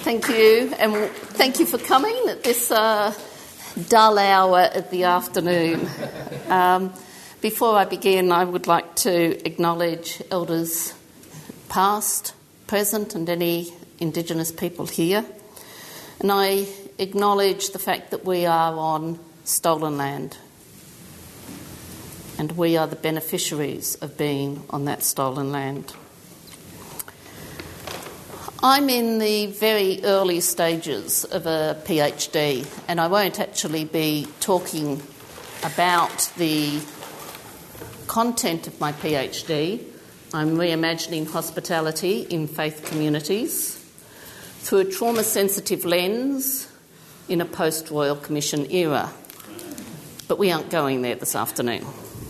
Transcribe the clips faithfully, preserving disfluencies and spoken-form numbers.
Thank you, and thank you for coming at this uh, dull hour of the afternoon. Um, before I begin, I would like to acknowledge elders past, present, and any Indigenous people here. And I acknowledge the fact that we are on stolen land, and we are the beneficiaries of being on that stolen land. I'm in the very early stages of a PhD, and I won't actually be talking about the content of my PhD. I'm reimagining hospitality in faith communities through a trauma-sensitive lens in a post-Royal Commission era. But we aren't going there this afternoon.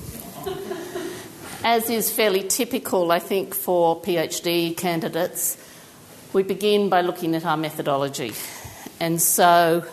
As is fairly typical, I think, for PhD candidates, we begin by looking at our methodology. And so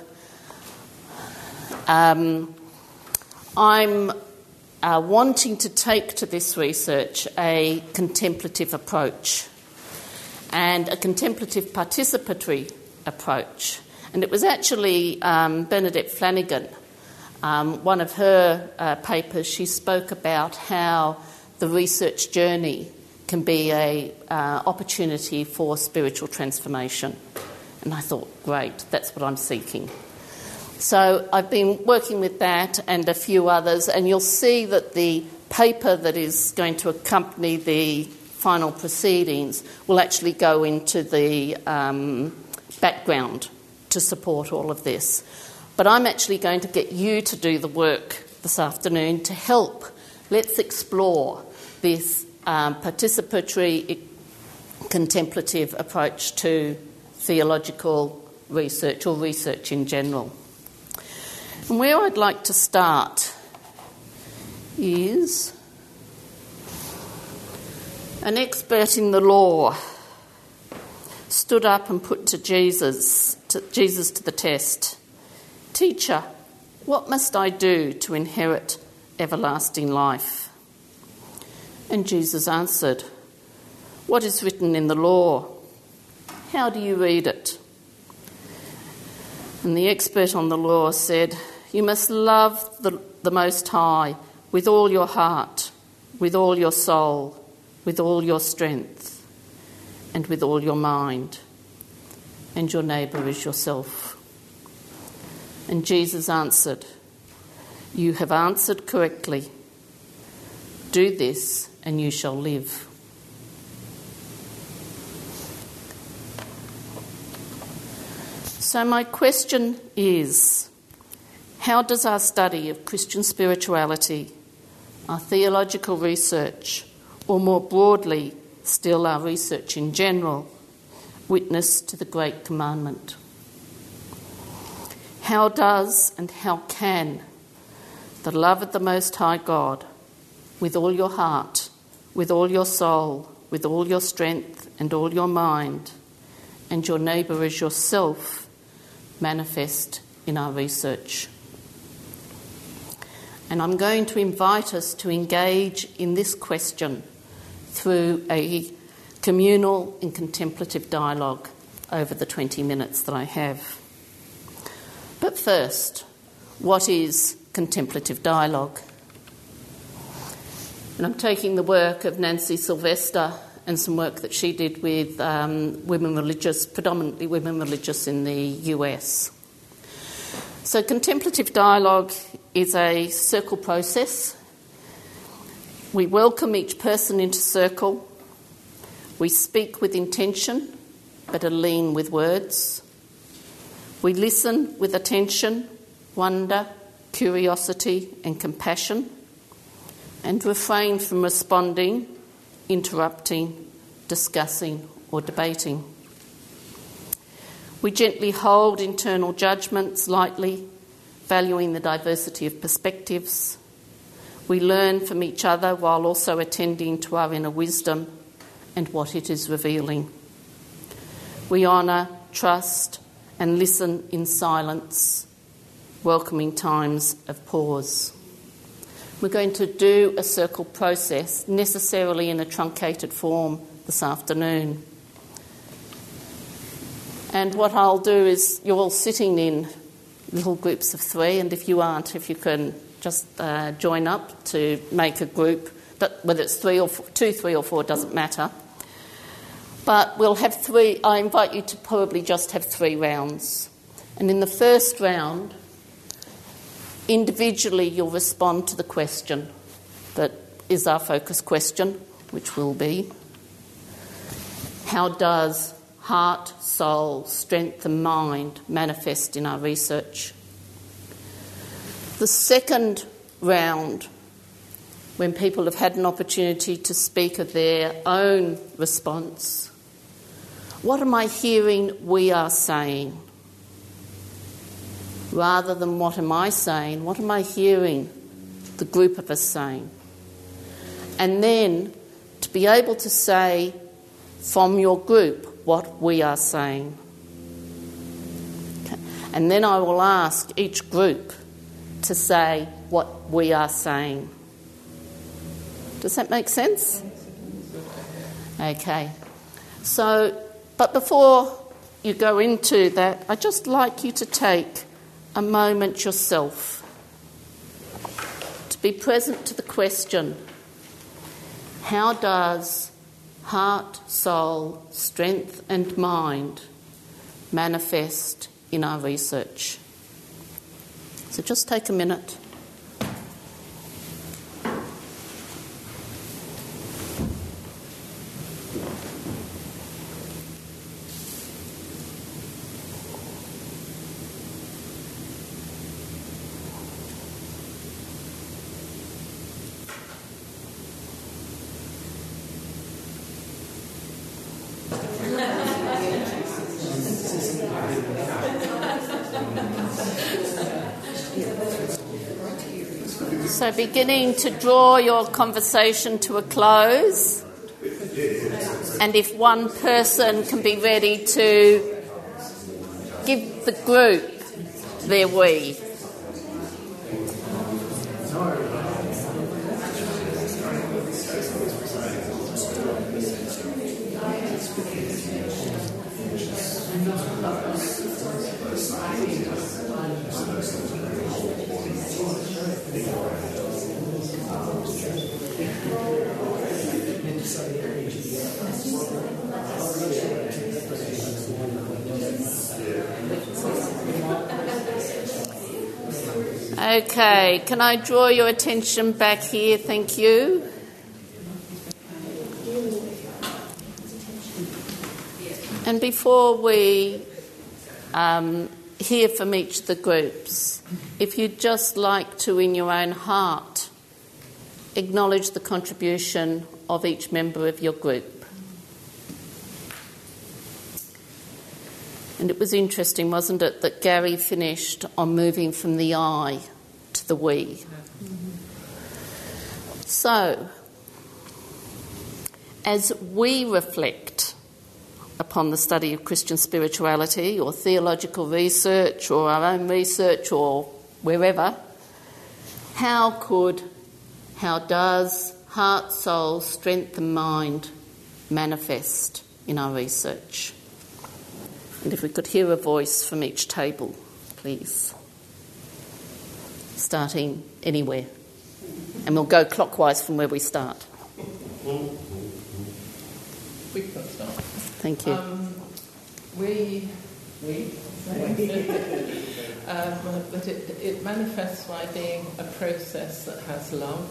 um, I'm uh, wanting to take to this research a contemplative approach and a contemplative participatory approach. And it was actually um, Bernadette Flanagan, um, one of her uh, papers, she spoke about how the research journey can be a uh, opportunity for spiritual transformation. And I thought, great, that's what I'm seeking. So I've been working with that and a few others, and you'll see that the paper that is going to accompany the final proceedings will actually go into the um, background to support all of this. But I'm actually going to get you to do the work this afternoon to help. Let's explore this Um, participatory, contemplative approach to theological research or research in general. And where I'd like to start is an expert in the law stood up and put to Jesus, to Jesus to the test. "Teacher, what must I do to inherit everlasting life?" And Jesus answered, "What is written in the law? How do you read it?" And the expert on the law said, "You must love the, the Most High with all your heart, with all your soul, with all your strength, and with all your mind, and your neighbour as yourself." And Jesus answered, "You have answered correctly. Do this and you shall live." So my question is, how does our study of Christian spirituality, our theological research, or more broadly still our research in general, witness to the Great Commandment? How does and how can the love of the Most High God with all your heart, with all your soul, with all your strength and all your mind, and your neighbour as yourself, manifest in our research? And I'm going to invite us to engage in this question through a communal and contemplative dialogue over the twenty minutes that I have. But first, what is contemplative dialogue? And I'm taking the work of Nancy Sylvester and some work that she did with um, women religious, predominantly women religious in the U S. So contemplative dialogue is a circle process. We welcome each person into circle. We speak with intention, but are lean with words. We listen with attention, wonder, curiosity, and compassion, and refrain from responding, interrupting, discussing, or debating. We gently hold internal judgments lightly, valuing the diversity of perspectives. We learn from each other while also attending to our inner wisdom and what it is revealing. We honour, trust, and listen in silence, welcoming times of pause. We're going to do a circle process, necessarily in a truncated form this afternoon. And what I'll do is, you're all sitting in little groups of three, and if you aren't, if you can just uh, join up to make a group, but whether it's three or four, two, three or four, doesn't matter. But we'll have three. I invite you to probably just have three rounds. And in the first round, individually you'll respond to the question that is our focus question, which will be, how does heart, soul, strength and mind manifest in our research? The second round, when people have had an opportunity to speak of their own response, what am I hearing we are saying? Rather than what am I saying, what am I hearing the group of us saying? And then to be able to say from your group what we are saying. Okay. And then I will ask each group to say what we are saying. Does that make sense? Okay. So, but before you go into that, I'd just like you to take a moment yourself to be present to the question, how does heart, soul, strength and mind manifest in our research? So just take a minute. So beginning to draw your conversation to a close, and if one person can be ready to give the group their we. Okay, can I draw your attention back here? Thank you. And before we um, hear from each of the groups, if you'd just like to, in your own heart, acknowledge the contribution of each member of your group. And it was interesting, wasn't it, that Gary finished on moving from the I to the we. Mm-hmm. So, as we reflect upon the study of Christian spirituality or theological research or our own research or wherever, how could, how does heart, soul, strength and mind manifest in our research? And if we could hear a voice from each table, please. Starting anywhere. And we'll go clockwise from where we start. We can start. Thank you. Um, we, we, um, but it, it manifests by being a process that has love,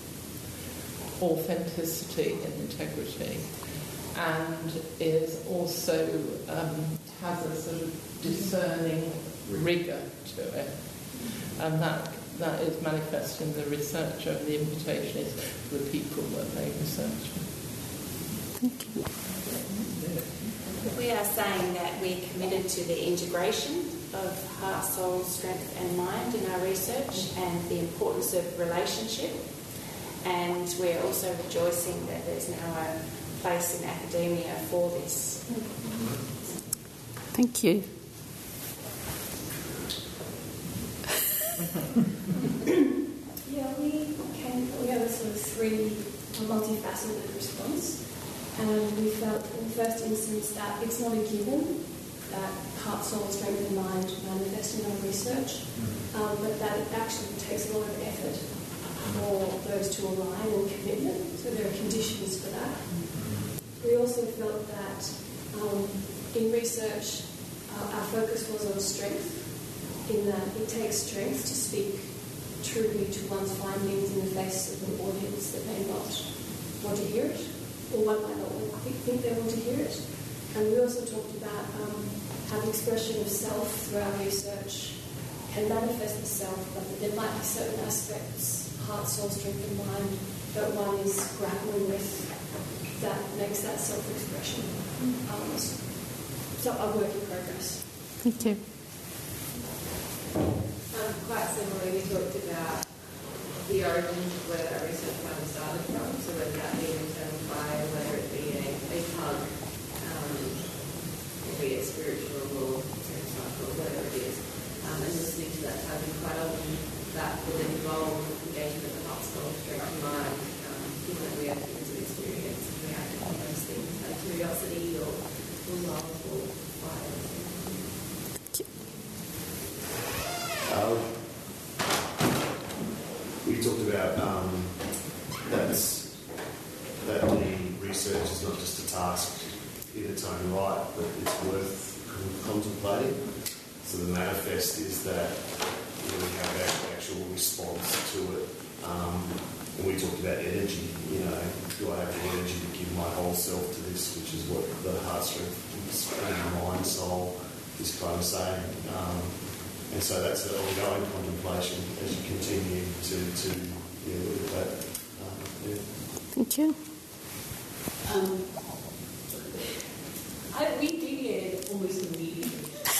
authenticity and integrity, and is also um, has a sort of discerning rigour to it, and that that is manifest in the researcher, and the invitation is for the people that they research. Thank you. We are saying that we're committed to the integration of heart, soul, strength and mind in our research and the importance of relationship, and we're also rejoicing that there's now a place in academia for this. Thank you. Yeah, we came, we have a sort of three multifaceted response. And we felt in the first instance that it's not a given that soul, strength and mind manifest in our research, um, but that it actually takes a lot of effort for those to align and commitment, so there are conditions for that. We also felt that um, in research uh, our focus was on strength, in that it takes strength to speak truly to one's findings in the face of an audience that may not want to hear it, or one might not think they want to hear it. And we also talked about um, how the expression of self through our research can manifest itself, but that there might be certain aspects, heart, soul, strength and mind, that one is grappling with that makes that self-expression. Um, so a work in progress. Thank you. Um, quite similarly, we talked about the origin of where that research kind of started from, so whether that be an internal fire, whether it be a, a pug, um, or be it spiritual or psychological, whatever it is, um, and listening to that tugging, quite often that would involve engagement of the heart, soul, strength and mind, um, given that we have things of experience and we act on those things, like curiosity or, or love or fire. Uh, we talked about um, that's, that the research is not just a task in its own right, but it's worth contemplating. So the manifest is that we have an actual response to it. Um, and we talked about energy, you know, do I have the energy to give my whole self to this, which is what the heart strength, mind, soul is kind of saying. Um, And so that's an ongoing contemplation as you continue to, to yeah, look at that. Um, yeah. Thank you. Um, I, we deviated almost immediately,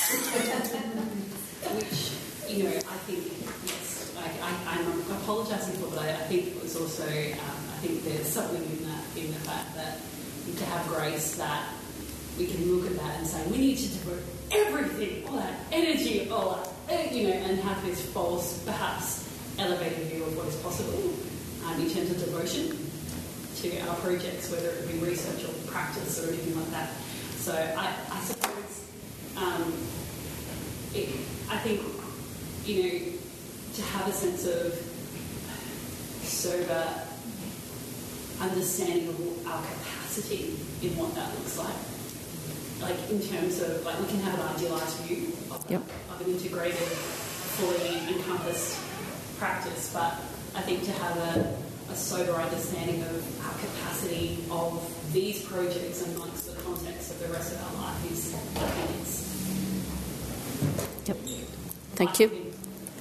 which, you know, I think, yes, I, I, I'm apologising for, but I, I think it was also, um, I think there's something in that, in the fact that to have grace that we can look at that and say, we need to devote everything, all that energy, all that, you know, and have this false, perhaps elevated view of what is possible um, in terms of devotion to our projects, whether it be research or practice or anything like that. So I, I suppose um, it, I think, you know, to have a sense of sober understanding of our capacity in what that looks like. Like in terms of, like we can have an idealised view of, yep. of an integrated, fully encompassed practice, but I think to have a, a sober understanding of our capacity of these projects amongst the context of the rest of our life is, I think it's... Yep. Thank you.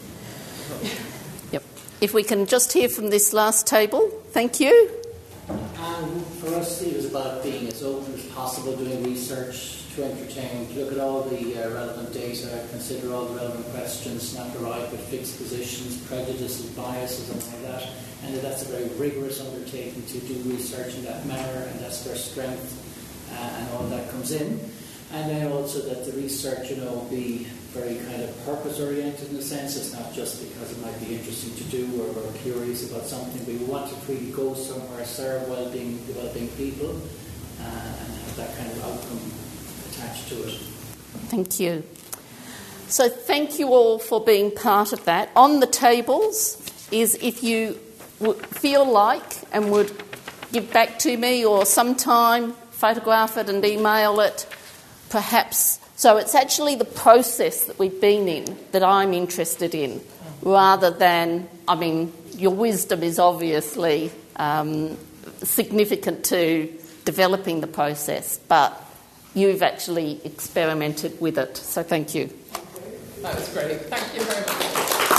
Yep. If we can just hear from this last table, thank you. Um, for us, it was about being as open as possible, doing research to entertain, to look at all the uh, relevant data, consider all the relevant questions, not arrive with fixed positions, prejudices, biases, and all that. And that's a very rigorous undertaking to do research in that manner, and that's where strength uh, and all that comes in. And then also that the research, you know, be very kind of purpose-oriented in a sense. It's not just because it might be interesting to do or we're curious about something. We want to really go somewhere, serve well-being, developing people, uh, and have that kind of outcome attached to it. Thank you. So thank you all for being part of that. On the tables is if you w- feel like and would give back to me or sometime photograph it and email it, perhaps. So it's actually the process that we've been in that I'm interested in, rather than, I mean, your wisdom is obviously um, significant to developing the process, but you've actually experimented with it. So thank you. That was great. Thank you very much.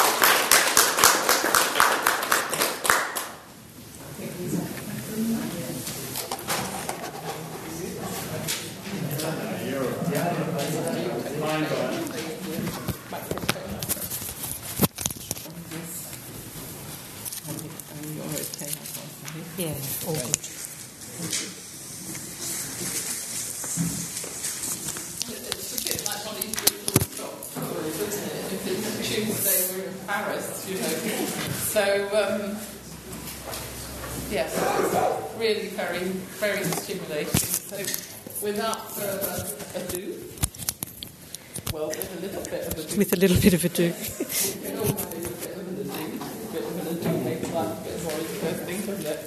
Yeah, all good. It's a bit like on these virtual stock tours, isn't it? If it's Tuesday, we're in Paris, you know. So, um, yes, it's really very, very stimulating. So, without further ado, Well, with a little bit of a do. With a little bit of a do. It always is a bit of an ado. A bit of an ado makes life a bit more interesting, doesn't it?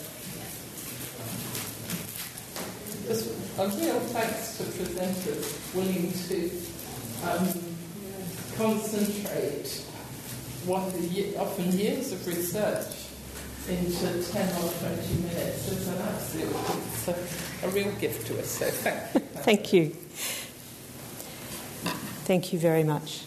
Just a real thanks to presenters willing to um, concentrate what the ye- often years of research into ten or twenty minutes. It's an absolute, it's a, a real gift to us. So thank you. Thank you. Thank you very much.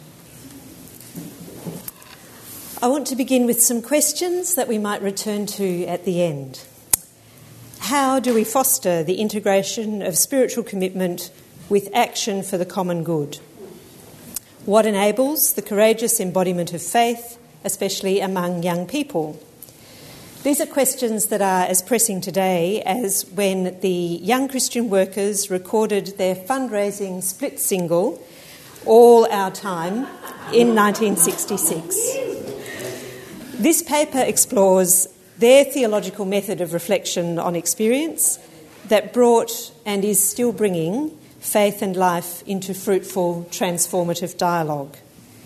I want to begin with some questions that we might return to at the end. How do we foster the integration of spiritual commitment with action for the common good? What enables the courageous embodiment of faith, especially among young people? These are questions that are as pressing today as when the Young Christian Workers recorded their fundraising split single, All Our Time, in nineteen sixty-six. This paper explores their theological method of reflection on experience that brought and is still bringing faith and life into fruitful, transformative dialogue.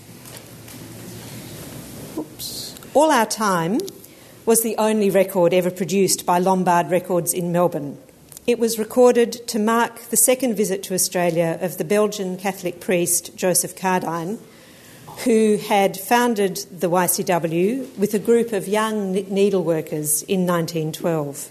Oops. All Our Time was the only record ever produced by Lombard Records in Melbourne. It was recorded to mark the second visit to Australia of the Belgian Catholic priest Joseph Cardijn, who had founded the Y C W with a group of young needleworkers in nineteen twelve.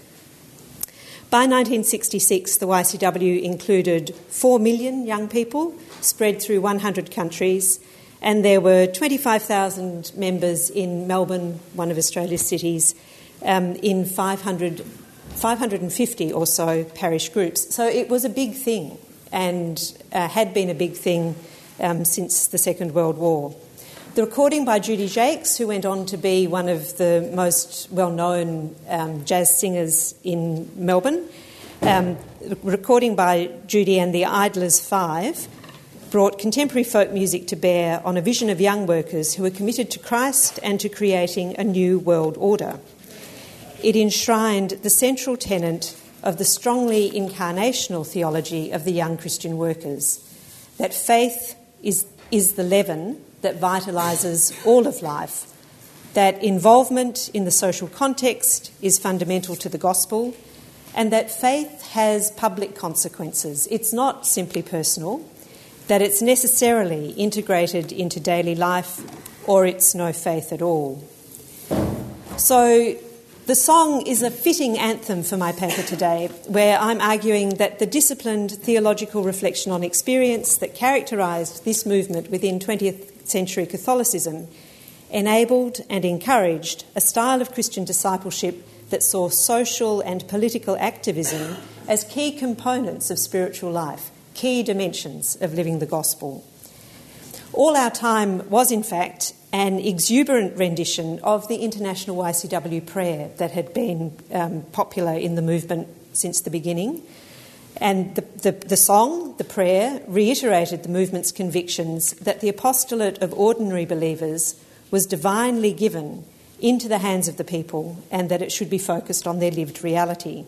By nineteen sixty-six, the Y C W included four million young people spread through one hundred countries, and there were twenty-five thousand members in Melbourne, one of Australia's cities, um, in five hundred, five hundred fifty or so parish groups. So it was a big thing, and uh, had been a big thing um, since the Second World War. The recording by Judy Jakes, who went on to be one of the most well-known um, jazz singers in Melbourne, um, the recording by Judy and the Idlers Five brought contemporary folk music to bear on a vision of young workers who were committed to Christ and to creating a new world order. It enshrined the central tenet of the strongly incarnational theology of the Young Christian Workers, that faith is, is the leaven that vitalises all of life, that involvement in the social context is fundamental to the gospel, and that faith has public consequences. It's not simply personal, that it's necessarily integrated into daily life, or it's no faith at all. So the song is a fitting anthem for my paper today, where I'm arguing that the disciplined theological reflection on experience that characterised this movement within twentieth century Catholicism enabled and encouraged a style of Christian discipleship that saw social and political activism as key components of spiritual life, key dimensions of living the gospel. All Our Time was, in fact, an exuberant rendition of the International Y C W prayer that had been um, popular in the movement since the beginning. And the, the, the song, the prayer, reiterated the movement's convictions that the apostolate of ordinary believers was divinely given into the hands of the people and that it should be focused on their lived reality.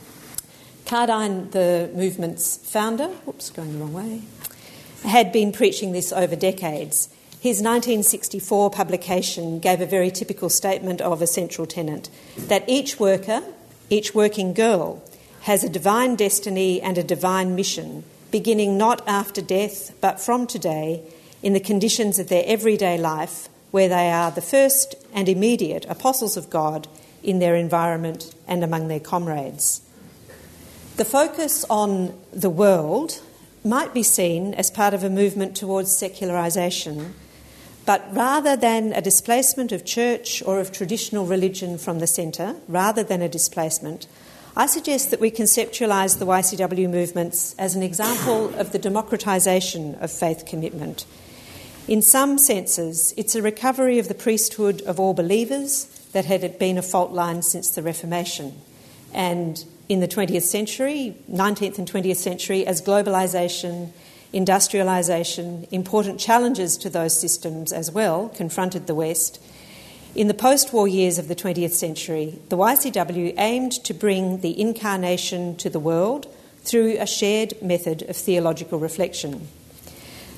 Cardijn, the movement's founder, whoops, going the wrong way, had been preaching this over decades. His nineteen sixty-four publication gave a very typical statement of a central tenet, that each worker, each working girl, has a divine destiny and a divine mission, beginning not after death, but from today, in the conditions of their everyday life, where they are the first and immediate apostles of God in their environment and among their comrades. The focus on the world might be seen as part of a movement towards secularisation, but rather than a displacement of church or of traditional religion from the centre, rather than a displacement, I suggest that we conceptualise the Y C W movements as an example of the democratisation of faith commitment. In some senses, it's a recovery of the priesthood of all believers that had been a fault line since the Reformation. And in the twentieth century, nineteenth and twentieth century, as globalisation, industrialisation, important challenges to those systems as well confronted the West, in the post-war years of the twentieth century, the Y C W aimed to bring the incarnation to the world through a shared method of theological reflection.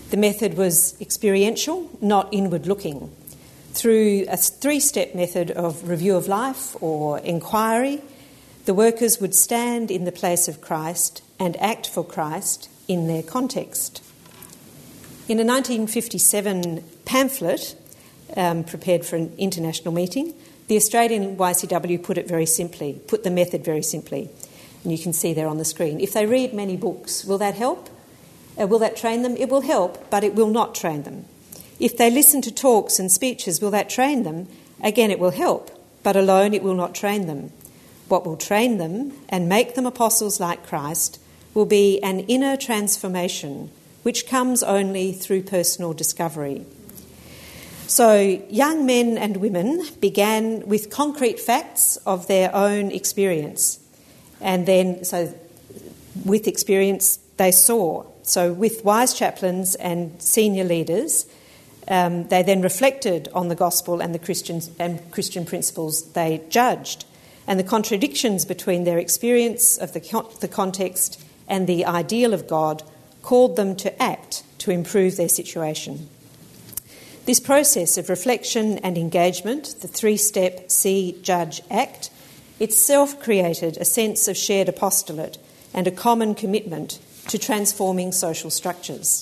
The method was experiential, not inward-looking. Through a three-step method of review of life or inquiry, the workers would stand in the place of Christ and act for Christ in their context. In a nineteen fifty-seven pamphlet um, prepared for an international meeting, the Australian Y C W put it very simply, put the method very simply, and you can see there on the screen. If they read many books, will that help? Uh, will that train them? It will help, but it will not train them. If they listen to talks and speeches, will that train them? Again, it will help, but alone it will not train them. What will train them and make them apostles like Christ will be an inner transformation which comes only through personal discovery. So young men and women began with concrete facts of their own experience, and then, so with experience, they saw. So with wise chaplains and senior leaders, um, they then reflected on the gospel and the Christian and Christian principles they judged, and the contradictions between their experience of the, con- the context and the ideal of God called them to act to improve their situation. This process of reflection and engagement, the three-step See, Judge, Act, itself created a sense of shared apostolate and a common commitment to transforming social structures.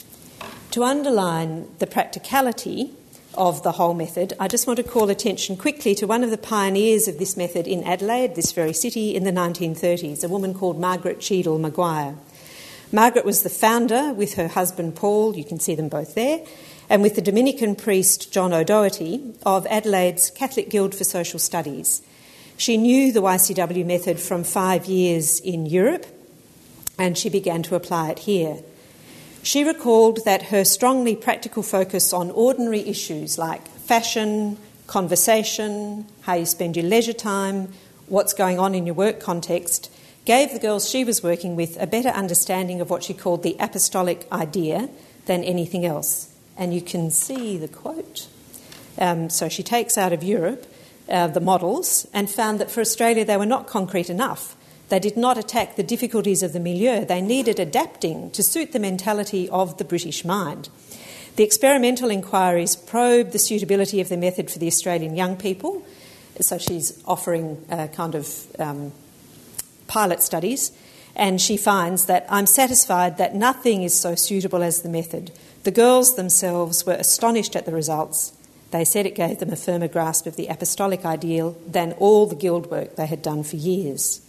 To underline the practicality of the whole method, I just want to call attention quickly to one of the pioneers of this method in Adelaide, this very city, in the nineteen thirties, a woman called Margaret Cheadle Maguire. Margaret was the founder, with her husband Paul, you can see them both there, and with the Dominican priest John O'Doherty, of Adelaide's Catholic Guild for Social Studies. She knew the Y C W method from five years in Europe, and she began to apply it here. She recalled that her strongly practical focus on ordinary issues like fashion, conversation, how you spend your leisure time, what's going on in your work context, gave the girls she was working with a better understanding of what she called the apostolic idea than anything else. And you can see the quote. Um, so she takes out of Europe uh, the models and found that for Australia they were not concrete enough. They did not attack the difficulties of the milieu. They needed adapting to suit the mentality of the British mind. The experimental inquiries probed the suitability of the method for the Australian young people. So she's offering a kind of um, pilot studies, and she finds that I'm satisfied that nothing is so suitable as the method. The girls themselves were astonished at the results. They said it gave them a firmer grasp of the apostolic ideal than all the guild work they had done for years.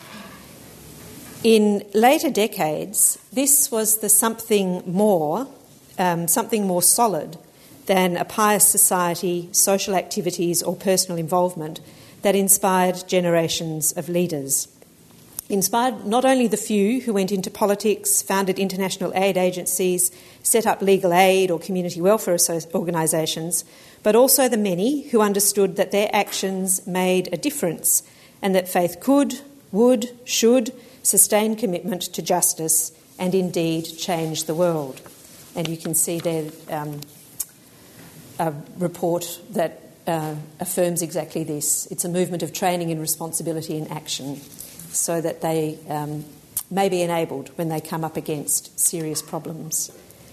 In later decades, this was the something more, um, something more solid than a pious society, social activities or personal involvement that inspired generations of leaders. Inspired not only the few who went into politics, founded international aid agencies, set up legal aid or community welfare organisations, but also the many who understood that their actions made a difference and that faith could, would, should sustain commitment to justice and indeed change the world. And you can see there um, a report that uh, affirms exactly this. It's a movement of training in responsibility and action, so that they um, may be enabled when they come up against serious problems.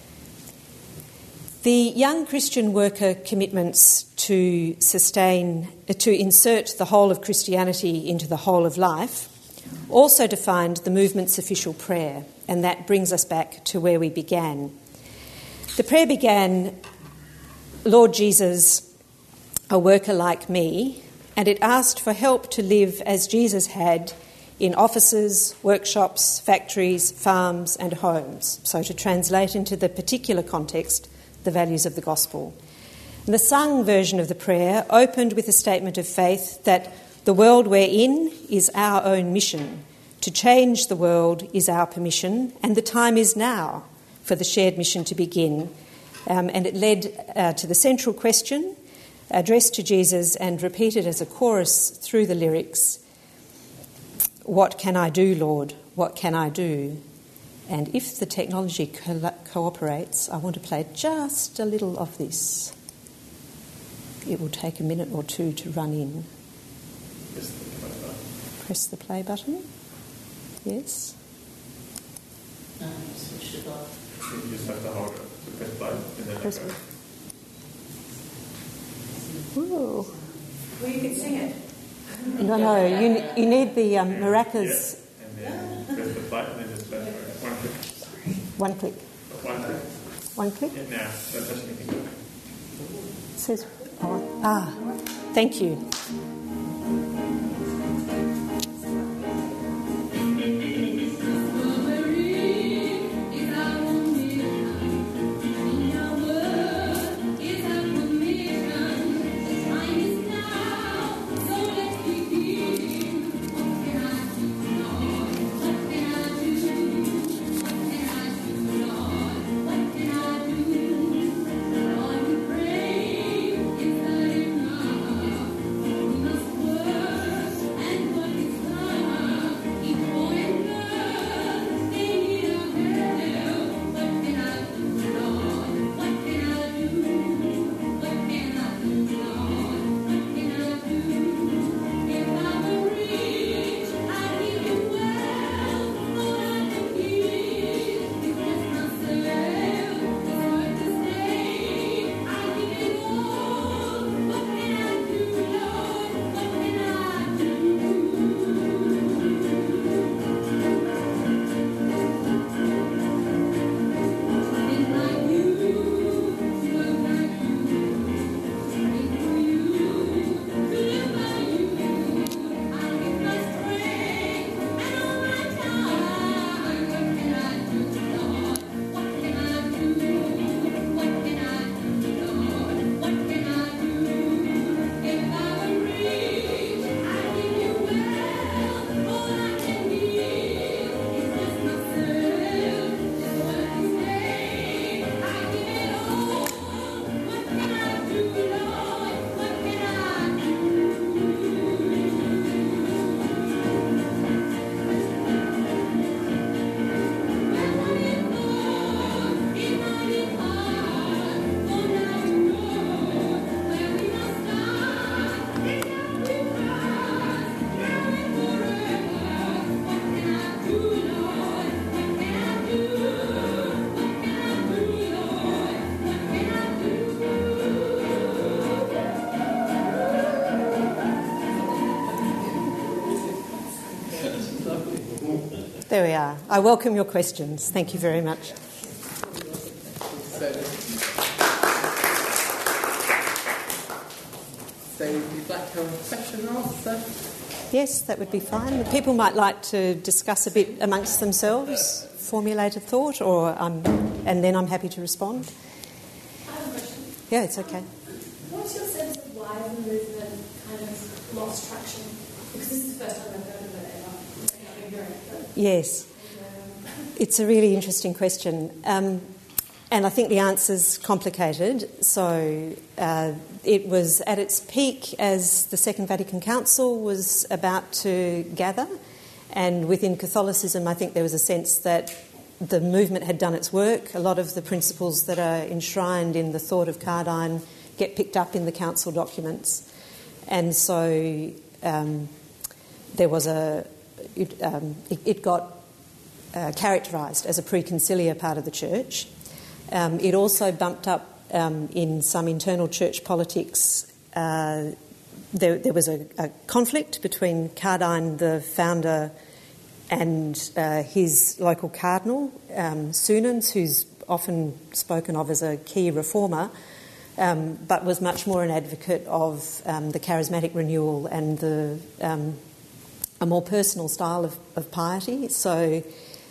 The young Christian worker commitments to sustain, to insert the whole of Christianity into the whole of life also defined the movement's official prayer, and that brings us back to where we began. The prayer began, Lord Jesus, a worker like me, and it asked for help to live as Jesus had in offices, workshops, factories, farms and homes. So to translate into the particular context, the values of the gospel. And the sung version of the prayer opened with a statement of faith that the world we're in is our own mission. To change the world is our permission, and the time is now for the shared mission to begin. Um, and it led uh, to the central question addressed to Jesus and repeated as a chorus through the lyrics, "What can I do, Lord? What can I do?" And if the technology co- cooperates, I want to play just a little of this. It will take a minute or two to run in. Press the play button. Press the play button. Yes. Um, switch it off. You just have to hold it. Press. Ooh. Well, you can sing it. No, no, you, you need the um, maracas. Yeah. And then press the button and just press one click. One click. One click. One click? Yeah, now, don't touch anything. It says, oh, ah, thank you. There we are. I welcome your questions. Thank you very much. So, so you'd like to have a question and answer? Yes, that would be fine. People might like to discuss a bit amongst themselves, formulate a thought, or um, and then I'm happy to respond. I have a question. Yeah, it's okay. What's your sense of why the movement kind of lost traction? Because this is the first time I've heard of it ever. I've been hearing it, but Yes. It's a really interesting question. Um, and I think the answer's complicated. So uh, it was at its peak as the Second Vatican Council was about to gather. And within Catholicism, I think there was a sense that the movement had done its work. A lot of the principles that are enshrined in the thought of Cardine get picked up in the council documents. And so um, there was a... It, um, it, it got uh, characterised as a pre-conciliar part of the church. Um, it also bumped up um, in some internal church politics. Uh, there, there was a, a conflict between Cardine, the founder, and uh, his local cardinal, um, Sunans, who's often spoken of as a key reformer, um, but was much more an advocate of um, the charismatic renewal and the um, a more personal style of, of piety. So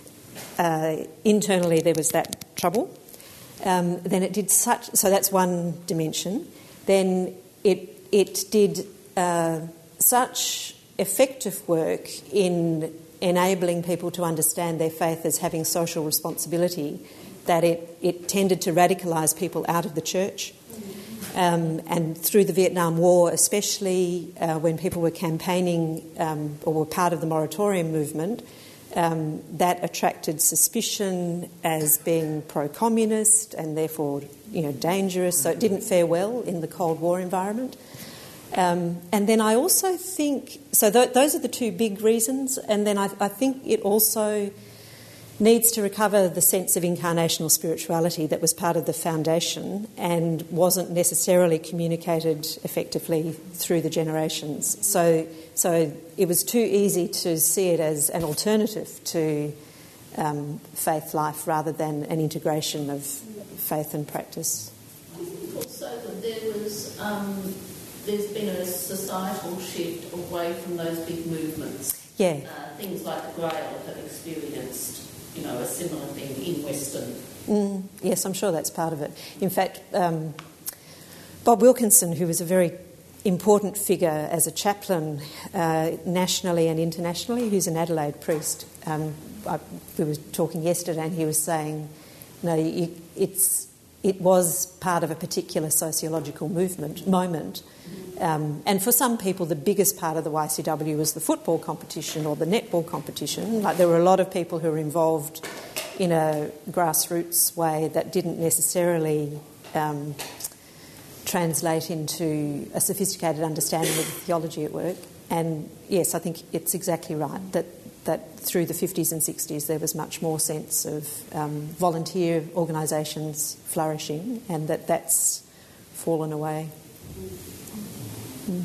uh, internally there was that trouble. Um, then it did such... So that's one dimension. Then it, it did uh, such effective work in enabling people to understand their faith as having social responsibility that it, it tended to radicalise people out of the church. Um, and through the Vietnam War, especially uh, when people were campaigning um, or were part of the moratorium movement, um, that attracted suspicion as being pro-communist and therefore, you know, dangerous. So it didn't fare well in the Cold War environment. Um, and then I also think... So th- those are the two big reasons. And then I, I think it also needs to recover the sense of incarnational spirituality that was part of the foundation and wasn't necessarily communicated effectively through the generations. So, so it was too easy to see it as an alternative to um, faith life rather than an integration of faith and practice. Also, that there was um, there's been a societal shift away from those big movements. Yeah, uh, things like the Grail have experienced, you know, a similar thing in Western. Mm, yes, I'm sure that's part of it. In fact, um, Bob Wilkinson, who was a very important figure as a chaplain uh, nationally and internationally, who's an Adelaide priest, um, I, we were talking yesterday, and he was saying, no, you, it's it was part of a particular sociological movement moment. Um, and for some people, the biggest part of the Y C W was the football competition or the netball competition. Like, there were a lot of people who were involved in a grassroots way that didn't necessarily um, translate into a sophisticated understanding of the theology at work. And yes, I think it's exactly right that that through the fifties and sixties there was much more sense of um, volunteer organisations flourishing, and that that's fallen away. Mm.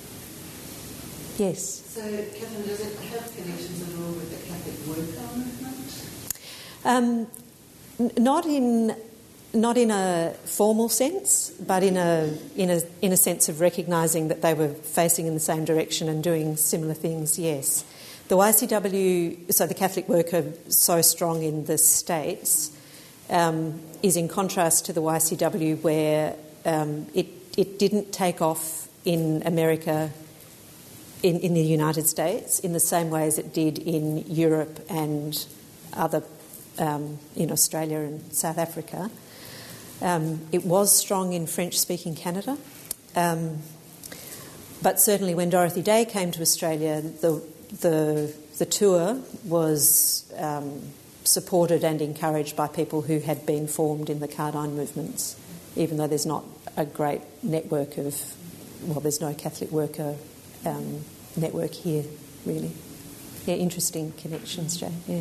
Yes? So, Catherine, does it have connections at all with the Catholic worker movement? Um, n- not in not in a formal sense, but in a in a in a sense of recognising that they were facing in the same direction and doing similar things. Yes, the Y C W, so the Catholic worker, so strong in the States, um, is in contrast to the Y C W, where um, it it didn't take off in America, in, in the United States, in the same way as it did in Europe and other, um, in Australia and South Africa. Um, it was strong in French-speaking Canada. Um, but certainly when Dorothy Day came to Australia, the the, the tour was um, supported and encouraged by people who had been formed in the Cardine movements, even though there's not a great network of, well, there's no Catholic worker um, network here, really. Yeah, interesting connections, Jay, yeah.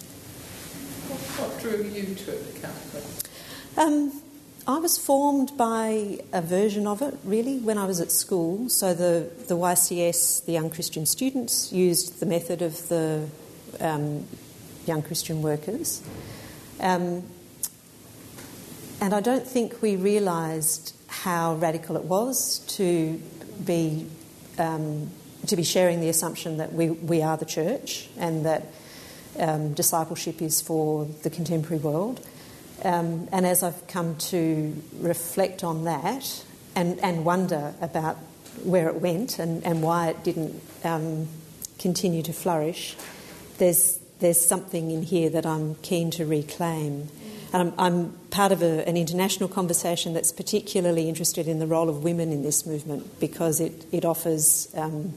What, what drew you to it, the Catholic? Um, I was formed by a version of it, really, when I was at school. So the, the Y C S, the Young Christian Students, used the method of the um, Young Christian Workers. Um, and I don't think we realised how radical it was to be um, to be sharing the assumption that we, we are the church and that um, discipleship is for the contemporary world. Um, and as I've come to reflect on that and, and wonder about where it went and, and why it didn't um, continue to flourish, there's there's something in here that I'm keen to reclaim. And I'm, I'm part of a, an international conversation that's particularly interested in the role of women in this movement, because it, it offers, um,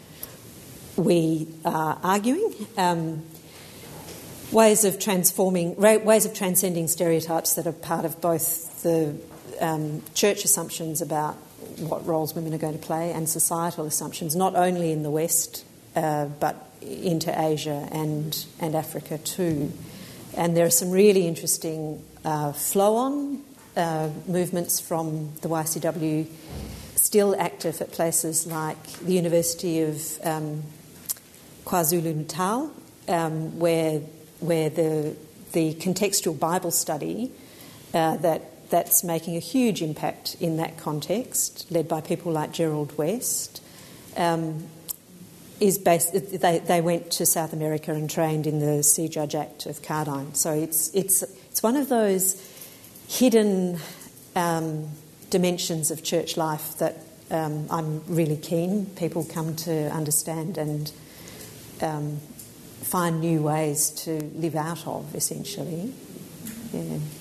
we are arguing, um, ways of transforming, ways of transcending stereotypes that are part of both the um, church assumptions about what roles women are going to play and societal assumptions, not only in the West, uh, but into Asia and, and Africa too. And there are some really interesting uh, flow-on uh, movements from the Y C W, still active at places like the University of um, KwaZulu-Natal, um, where where the the contextual Bible study uh, that that's making a huge impact in that context, led by people like Gerald West, um, is based. They they went to South America and trained in the C Judge Act of Cardine. So it's it's it's one of those hidden um, dimensions of church life that um, I'm really keen people come to understand and um, find new ways to live out of, essentially. Yeah.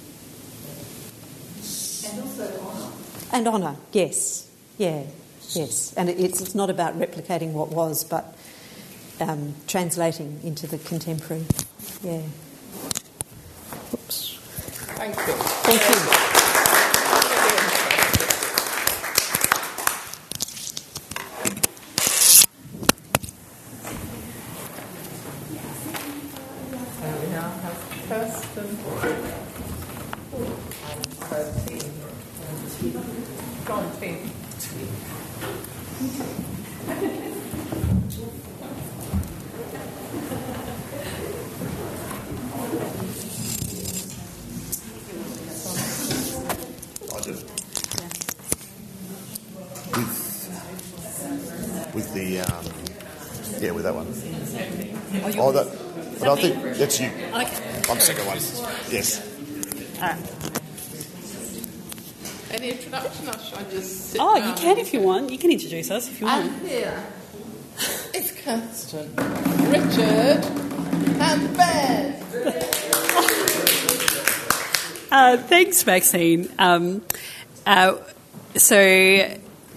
And also honour. And honour, yes. Yeah, yes. And it, it's, it's not about replicating what was, but um, translating into the contemporary. Yeah. Oops. Thank you. Thank you. So we now have Go on, Tim. With the, um, yeah, with that one. Oh, that, but I think that's you. Okay. I'm second one. Yes. All right. Any introduction, or should I just sit Oh, down? you can if you want. You can introduce us if you want. And here is Kirsten, Richard, and Ben. Uh, thanks, Maxine. Um, uh, so...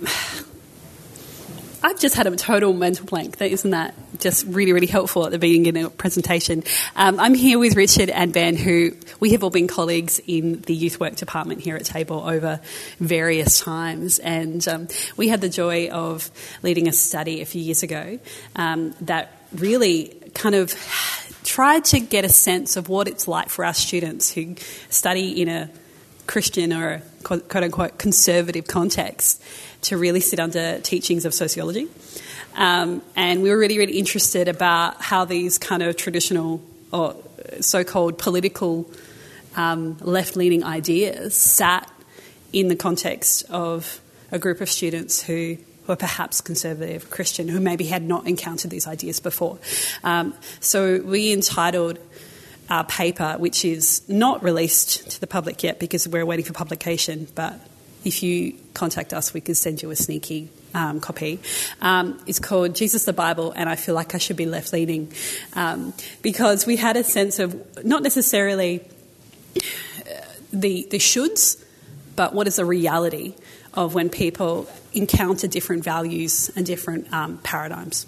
I've just had a total mental blank. Isn't that just really, really helpful at the beginning of the presentation? Um, I'm here with Richard and Ben, who we have all been colleagues in the youth work department here at Tabor over various times. And um, we had the joy of leading a study a few years ago um, that really kind of tried to get a sense of what it's like for our students who study in a Christian or a quote-unquote conservative context to really sit under teachings of sociology. Um, and we were really, really interested about how these kind of traditional or so-called political um, left-leaning ideas sat in the context of a group of students who were perhaps conservative Christian, who maybe had not encountered these ideas before. Um, so we entitled our paper, which is not released to the public yet because we're waiting for publication, but if you contact us, we can send you a sneaky um, copy. Um, it's called Jesus the Bible, and I feel like I should be left-leaning um, because we had a sense of not necessarily the, the shoulds, but what is the reality of when people encounter different values and different um, paradigms.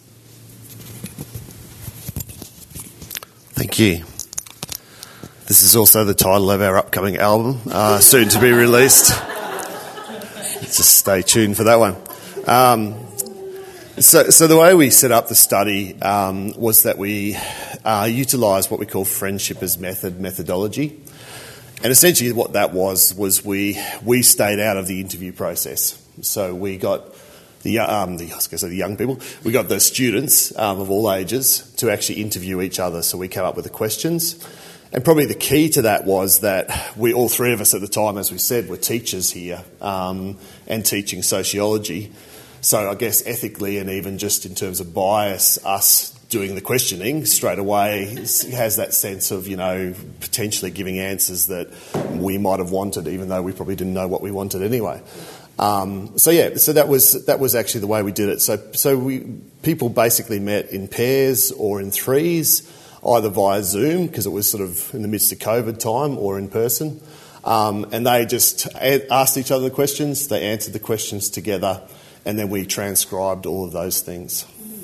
Thank you. This is also the title of our upcoming album, uh, soon to be released. Just stay tuned for that one. Um, so, so the way we set up the study um, was that we uh, utilised what we call friendship as method methodology, and essentially what that was was we we stayed out of the interview process. So we got the um, the I was going to say the young people, we got the students um, of all ages to actually interview each other. So we came up with the questions. And probably the key to that was that we, all three of us at the time, as we said, were teachers here um, and teaching sociology. So I guess ethically and even just in terms of bias, us doing the questioning straight away has that sense of, you know, potentially giving answers that we might have wanted, even though we probably didn't know what we wanted anyway. Um, so yeah, so that was that was actually the way we did it. So so we people basically met in pairs or in threes, either via Zoom, because it was sort of in the midst of COVID time, or in person. Um, and they just asked each other the questions, they answered the questions together, and then we transcribed all of those things.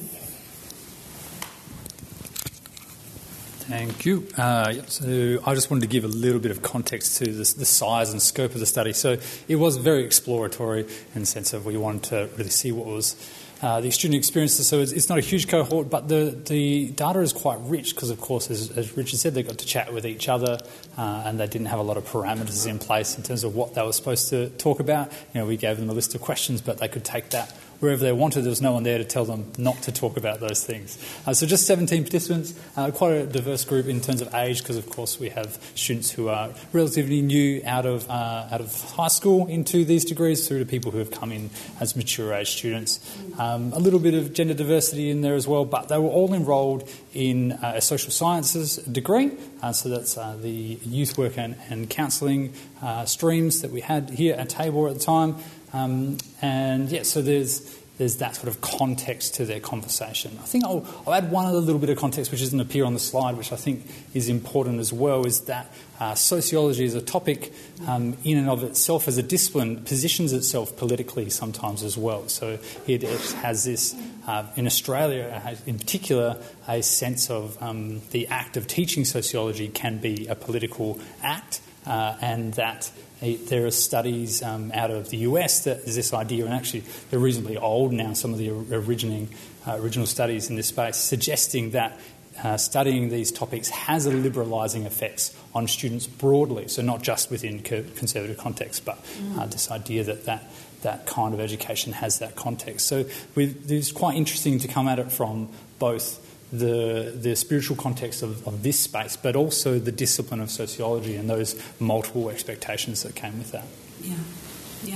Thank you. Uh, so I just wanted to give a little bit of context to this, the size and scope of the study. So it was very exploratory in the sense of we wanted to really see what was Uh, the student experiences. So it's, it's not a huge cohort, but the, the data is quite rich because, of course, as, as Richard said, they got to chat with each other uh, and they didn't have a lot of parameters in place in terms of what they were supposed to talk about. You know, we gave them a list of questions, but they could take that wherever they wanted. There was no one there to tell them not to talk about those things. Uh, so just seventeen participants, uh, quite a diverse group in terms of age because, of course, we have students who are relatively new out of uh, out of high school into these degrees through to people who have come in as mature age students. Um, a little bit of gender diversity in there as well, but they were all enrolled in uh, a social sciences degree. Uh, so that's uh, the youth work and, and counselling uh, streams that we had here at Tabor at the time. Um, and yeah, so there's there's that sort of context to their conversation. I think I'll, I'll add one other little bit of context which doesn't appear on the slide, which I think is important as well, is that uh, sociology as a topic um, in and of itself as a discipline positions itself politically sometimes as well. So it, it has this, uh, in Australia in particular, a sense of um, the act of teaching sociology can be a political act, uh, and that there are studies um, out of the U S that there's this idea, and actually they're reasonably old now, some of the originating, uh, original studies in this space, suggesting that uh, studying these topics has a liberalising effects on students broadly, so not just within co- conservative context, but uh, this idea that, that that kind of education has that context. So we, it's quite interesting to come at it from both the the spiritual context of, of this space, but also the discipline of sociology and those multiple expectations that came with that. Yeah, yeah.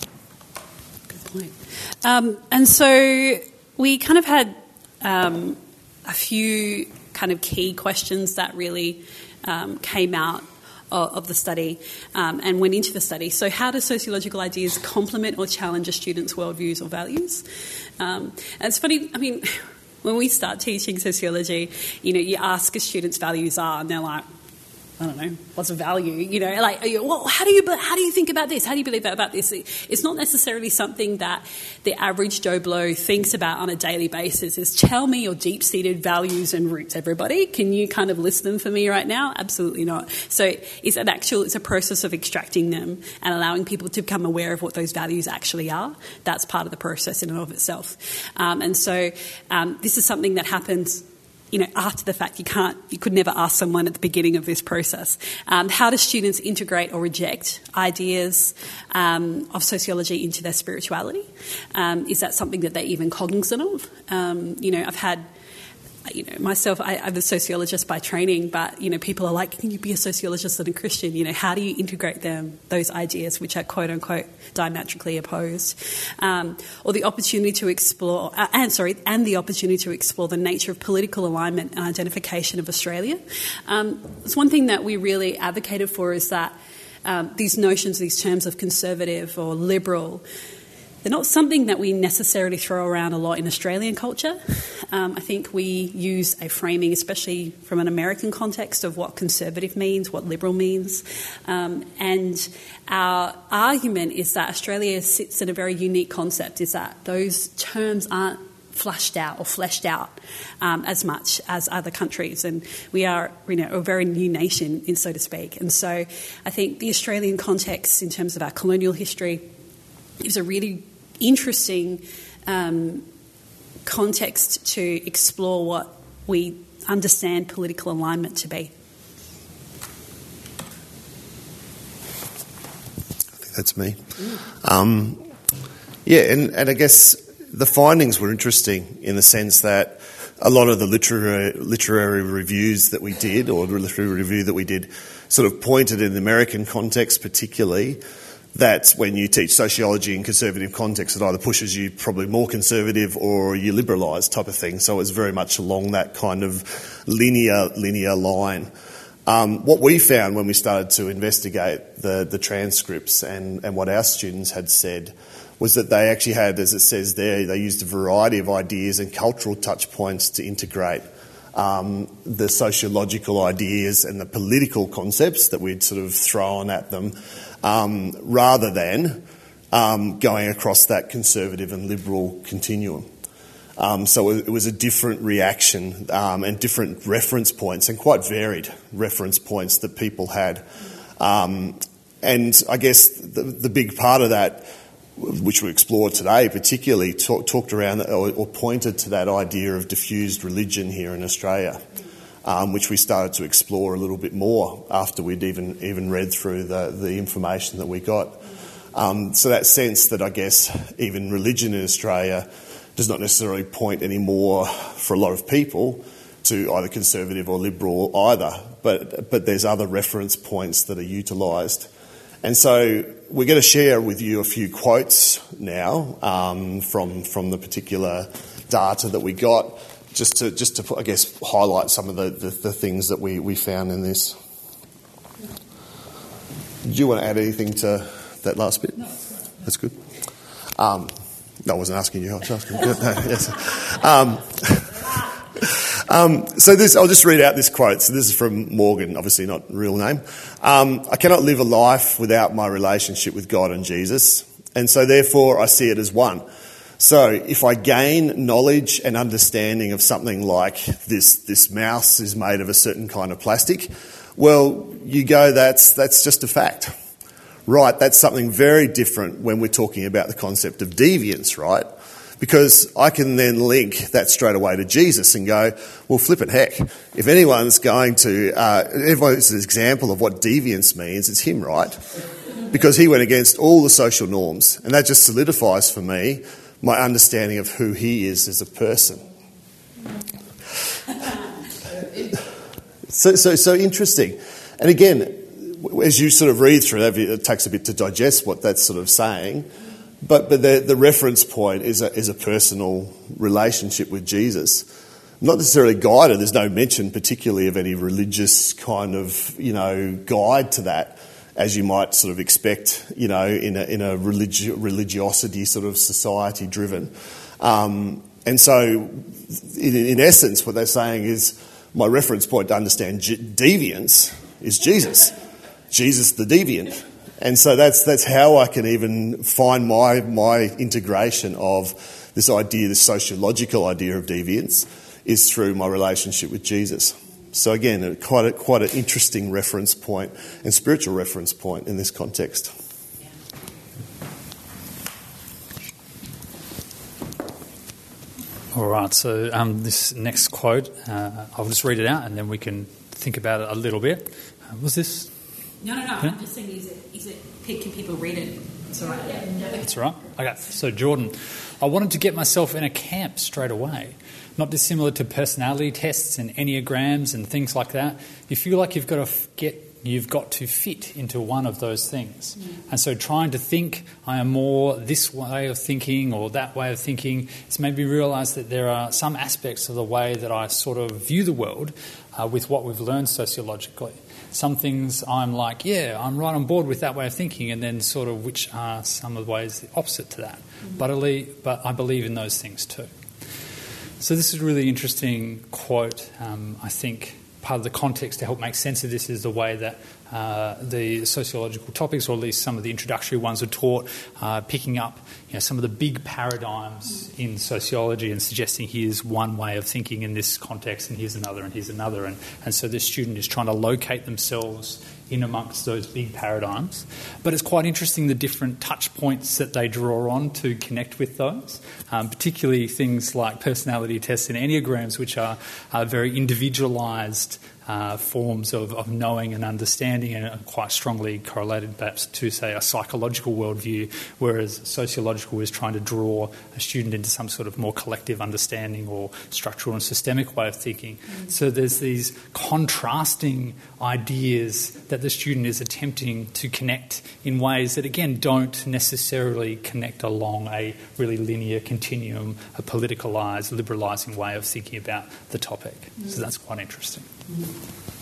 Good point. Um, and so we kind of had um, a few kind of key questions that really um, came out of, of the study um, and went into the study. So how do sociological ideas complement or challenge a student's worldviews or values? Um, and it's funny, I mean, when we start teaching sociology, you know, you ask a student's values are, and they're like, I don't know, what's a value? You know, like, well, how do you how do you think about this? How do you believe about this? It's not necessarily something that the average Joe Blow thinks about on a daily basis. Is tell me your deep-seated values and roots, everybody. Can you kind of list them for me right now? Absolutely not. So it's an actual, it's a process of extracting them and allowing people to become aware of what those values actually are. That's part of the process in and of itself. Um, and so um, this is something that happens, you know, after the fact. You can't, you could never ask someone at the beginning of this process. Um, how do students integrate or reject ideas um, of sociology into their spirituality? Um, is that something that they're even cognizant of? Um, you know, I've had, you know, myself, I, I'm a sociologist by training, but, you know, people are like, can you be a sociologist and a Christian? You know, how do you integrate them, those ideas which are quote unquote diametrically opposed? Um, or the opportunity to explore, uh, and sorry, and the opportunity to explore the nature of political alignment and identification of Australia. Um, it's one thing that we really advocated for is that um, these notions, these terms of conservative or liberal, they're not something that we necessarily throw around a lot in Australian culture. Um, I think we use a framing, especially from an American context, of what conservative means, what liberal means. Um, and our argument is that Australia sits in a very unique concept, is that those terms aren't flushed out or fleshed out um, as much as other countries. And we are, you know, a very new nation, in so to speak. And so I think the Australian context, in terms of our colonial history, is a really interesting um, context to explore what we understand political alignment to be. I think that's me. Mm. Um, yeah, and, and I guess the findings were interesting in the sense that a lot of the literary, literary reviews that we did, or the literary review that we did, sort of pointed in the American context particularly, that when you teach sociology in conservative context, it either pushes you probably more conservative or you liberalise type of thing. So it's very much along that kind of linear linear line. Um, what we found when we started to investigate the, the transcripts and, and what our students had said was that they actually had, as it says there, they used a variety of ideas and cultural touch points to integrate um, the sociological ideas and the political concepts that we'd sort of thrown at them, Um, rather than um, going across that conservative and liberal continuum. Um, so it was a different reaction um, and different reference points, and quite varied reference points that people had. Um, and I guess the, the big part of that, which we explored today particularly, talk, talked around or, or pointed to that idea of diffused religion here in Australia. Um, which we started to explore a little bit more after we'd even even read through the, the information that we got. Um, so that sense that I guess even religion in Australia does not necessarily point anymore for a lot of people to either conservative or liberal either, but but there's other reference points that are utilised. And so we're going to share with you a few quotes now um, from from the particular data that we got, just to, just to I guess, highlight some of the, the, the things that we, we found in this. Do you want to add anything to that last bit? No, that's, that's good. Um, no, I wasn't asking you. I was asking you. No, yes. Um, um, so this, I'll just read out this quote. So this is from Morgan, obviously not real name. Um, I cannot live a life without my relationship with God and Jesus, and so therefore I see it as one. So if I gain knowledge and understanding of something like this, this mouse is made of a certain kind of plastic, well, you go, that's that's just a fact. Right, that's something very different when we're talking about the concept of deviance, right? Because I can then link that straight away to Jesus and go, well, flippin' heck, if anyone's going to, uh, everyone's an example of what deviance means, it's him, right? Because he went against all the social norms, and that just solidifies for me my understanding of who he is as a person. So, so, so interesting. And again, as you sort of read through that, it takes a bit to digest what that's sort of saying. But but the, the reference point is a, is a personal relationship with Jesus. Not necessarily guided. There's no mention particularly of any religious kind of, you know, guide to that, as you might sort of expect, you know, in a, in a religi- religiosity sort of society driven. Um, and so, in, in essence, what they're saying is my reference point to understand g- deviance is Jesus. Jesus the deviant. And so that's that's how I can even find my my integration of this idea, this sociological idea of deviance, is through my relationship with Jesus. So again, quite a, quite an interesting reference point and spiritual reference point in this context. All right, so um, this next quote, uh, I'll just read it out and then we can think about it a little bit. Uh, was this... No, no, no. Yeah? I'm just saying, is it, is it, can people read it? It's all right. Yeah. That's all right. Okay, so Jordan, I wanted to get myself in a camp straight away. Not dissimilar to personality tests and enneagrams and things like that. You feel like you've got to get, you've got to fit into one of those things. Mm. And so trying to think I am more this way of thinking or that way of thinking, it's made me realise that there are some aspects of the way that I sort of view the world uh, with what we've learned sociologically. Some things I'm like, yeah, I'm right on board with that way of thinking, and then sort of which are some of the ways the opposite to that. Mm-hmm. But, I, but I believe in those things too. So this is a really interesting quote. Um, I think part of the context to help make sense of this is the way that uh, the sociological topics, or at least some of the introductory ones, are taught, uh, picking up you know, some of the big paradigms in sociology and suggesting here's one way of thinking in this context and here's another and here's another. And, and so this student is trying to locate themselves in amongst those big paradigms. But it's quite interesting the different touch points that they draw on to connect with those, um, particularly things like personality tests and enneagrams, which are, are very individualised uh, forms of, of knowing and understanding, and are quite strongly correlated perhaps to, say, a psychological worldview, whereas sociological is trying to draw a student into some sort of more collective understanding or structural and systemic way of thinking. Mm. So there's these contrasting ideas that the student is attempting to connect in ways that, again, don't necessarily connect along a really linear continuum, a politicalised, liberalising way of thinking about the topic. Mm. So that's quite interesting. Mm.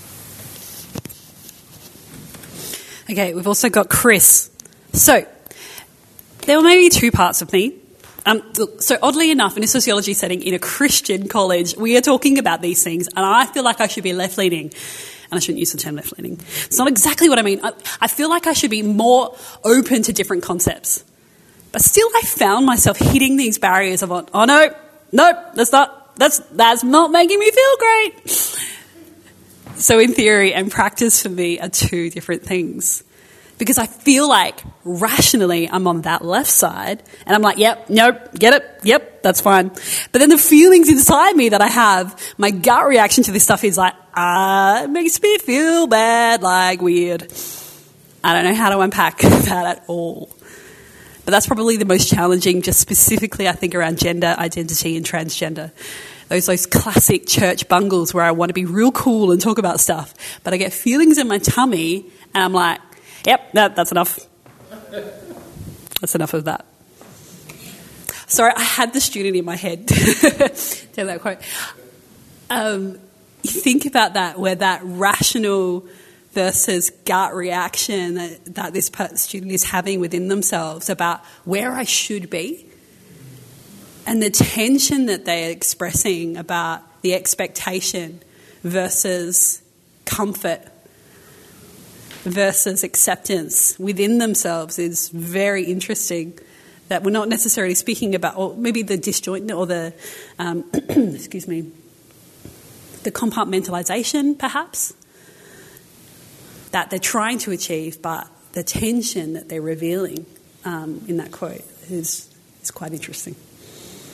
Okay, we've also got Chris. So, there were maybe two parts of me. Um, so oddly enough, in a sociology setting, in a Christian college, we are talking about these things, and I feel like I should be left-leaning. And I shouldn't use the term left-leaning. It's not exactly what I mean. I, I feel like I should be more open to different concepts. But still I found myself hitting these barriers of, oh no, no, that's not, that's, that's not making me feel great. So in theory and practice for me are two different things. Because I feel like rationally I'm on that left side and I'm like, yep, nope, get it, yep, that's fine. But then the feelings inside me that I have, my gut reaction to this stuff is like, ah, uh, it makes me feel bad, like weird. I don't know how to unpack that at all. But that's probably the most challenging, just specifically I think around gender identity and transgender. Those those classic church bungles where I want to be real cool and talk about stuff, but I get feelings in my tummy and I'm like, yep, that, that's enough. That's enough of that. Sorry, I had the student in my head. Tell that quote. Um, you think about that, where that rational versus gut reaction that, that this student is having within themselves about where I should be, and the tension that they're expressing about the expectation versus comfort versus acceptance within themselves is very interesting. That we're not necessarily speaking about, or maybe the disjoint or the, um, excuse me, the compartmentalisation perhaps that they're trying to achieve, but the tension that they're revealing um, in that quote is is quite interesting.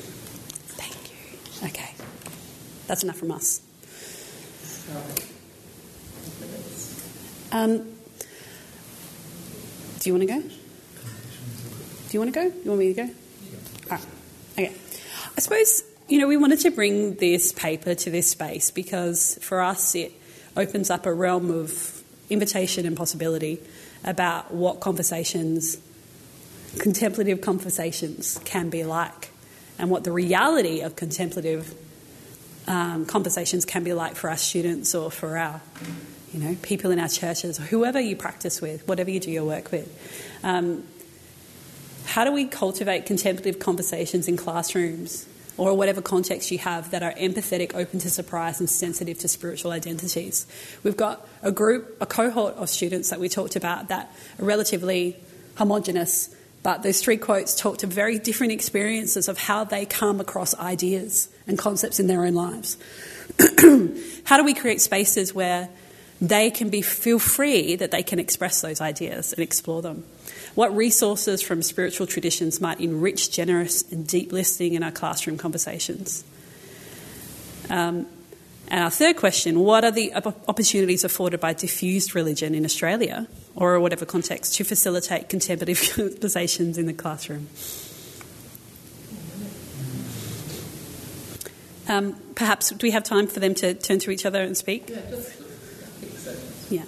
Okay. That's enough from us. Um, do you want to go? Do you want to go? You want me to go? All right. Okay. I suppose, you know, we wanted to bring this paper to this space because for us it opens up a realm of invitation and possibility about what conversations, contemplative conversations can be like and what the reality of contemplative um, conversations can be like for our students or for our, you know, people in our churches, or whoever you practice with, whatever you do your work with. Um, how do we cultivate contemplative conversations in classrooms or whatever context you have that are empathetic, open to surprise and sensitive to spiritual identities? We've got a group, a cohort of students that we talked about that are relatively homogenous, but those three quotes talk to very different experiences of how they come across ideas and concepts in their own lives. How do we create spaces where they can be feel free that they can express those ideas and explore them? What resources from spiritual traditions might enrich generous and deep listening in our classroom conversations? Um, and our third question, what are the opportunities afforded by diffused religion in Australia, or whatever context, to facilitate contemplative conversations in the classroom? Um, perhaps, do we have time for them to turn to each other and speak? Yeah, just, I think so. Yeah.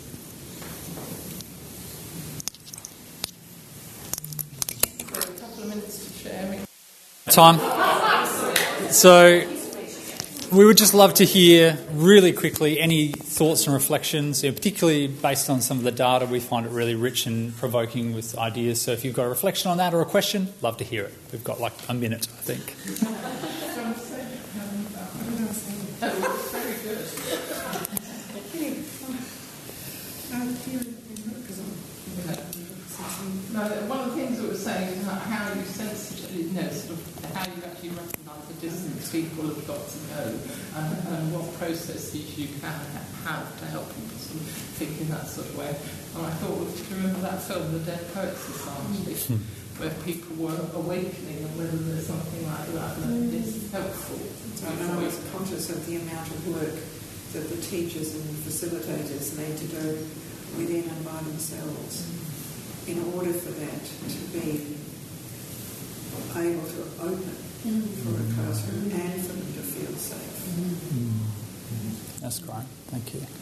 A couple of minutes to share. Time. So we would just love to hear really quickly any thoughts and reflections, you know, particularly based on some of the data. We find it really rich and provoking with ideas. So if you've got a reflection on that or a question, love to hear it. We've got like a minute, I think. No, one of the things that was saying is how you sensitively, you know, sort of how you actually recognise the distance people have got to go, and, and what processes you can have to help people sort of think in that sort of way. And I thought, do you remember that film, The Dead Poets Society, where people were awakening, and whether there's something like that that is helpful? I was conscious of the amount of work that the teachers and facilitators need to do within and by themselves in order for that to be able to open mm. for a classroom and for them to feel safe. Mm. That's great. Thank you.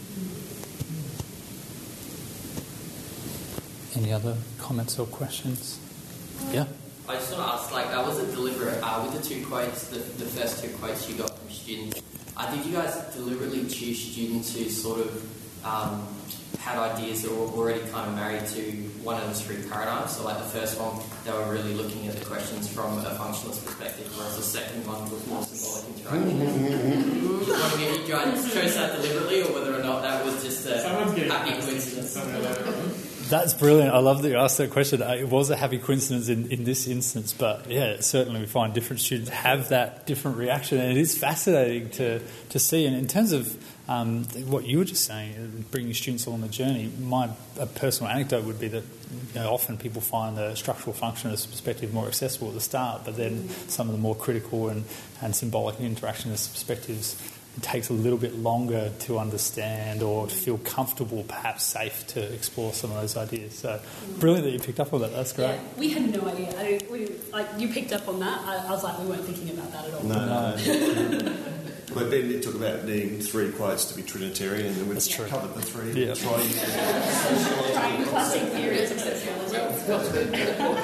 Any other comments or questions? Yeah? I just want to ask, like, that was a deliberate, uh, with the two quotes, the, the first two quotes you got from students, uh, did you guys deliberately choose students who sort of um, had ideas that were already kind of married to one of the three paradigms? So like the first one, they were really looking at the questions from a functionalist perspective, whereas the second one was more symbolic interaction. Just wondering if you guys chose that deliberately or whether or not that was just a happy coincidence. That's brilliant. I love that you asked that question. It was a happy coincidence in, in this instance, but yeah, certainly we find different students have that different reaction, and it is fascinating to, to see. And in terms of um, what you were just saying, bringing students along the journey, my a personal anecdote would be that, you know, often people find the structural functionalist perspective more accessible at the start, but then some of the more critical and, and symbolic interactionist perspectives, it takes a little bit longer to understand or to feel comfortable, perhaps safe to explore some of those ideas. So brilliant that you picked up on that. That's great. Yeah, we had no idea. I, we, like you picked up on that. I, I was like, we weren't thinking about that at all. No, no. Well, Ben did talk about needing three quotes to be Trinitarian, and we've covered the three. Yeah. Trying classic theories of sociology.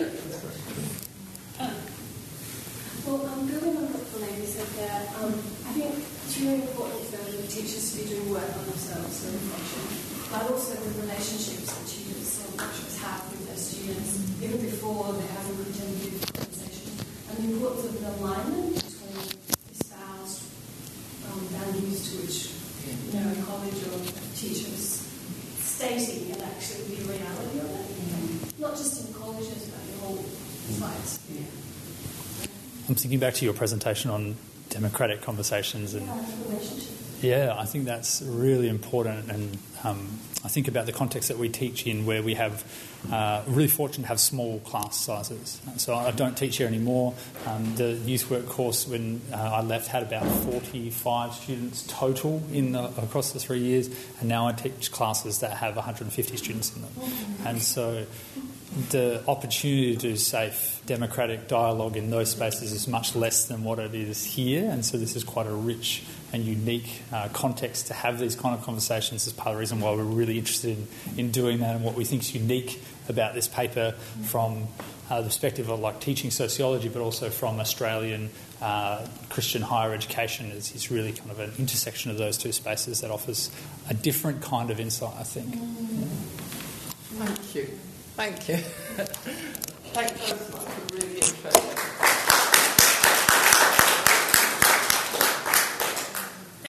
Well, um, building on what Delaney said there, um, I think it's really important for the teachers to be doing work on themselves and reflection, but also the relationships that tutors and lecturers have with their students, even before they're having contemplative conversations, and the importance of the alignment between espoused um, values to which, you know, a college or teachers stating and actually the reality of it, mm-hmm. not just in colleges but in all sites. Yeah. I'm thinking back to your presentation on democratic conversations and yeah, relationships. Yeah, I think that's really important, and um, I think about the context that we teach in, where we have uh, really fortunate to have small class sizes. So I don't teach here anymore. Um, the youth work course, when uh, I left, had about forty-five students total in the, across the three years, and now I teach classes that have one hundred fifty students in them. And so the opportunity to do safe, democratic dialogue in those spaces is much less than what it is here, and so this is quite a rich and unique uh, context to have these kind of conversations. Is part of the reason why we're really interested in, in doing that, and what we think is unique about this paper from uh, the perspective of like teaching sociology, but also from Australian uh, Christian higher education is, is really kind of an intersection of those two spaces that offers a different kind of insight, I think. Thank you. Thank you. Thank you so much. Really interesting.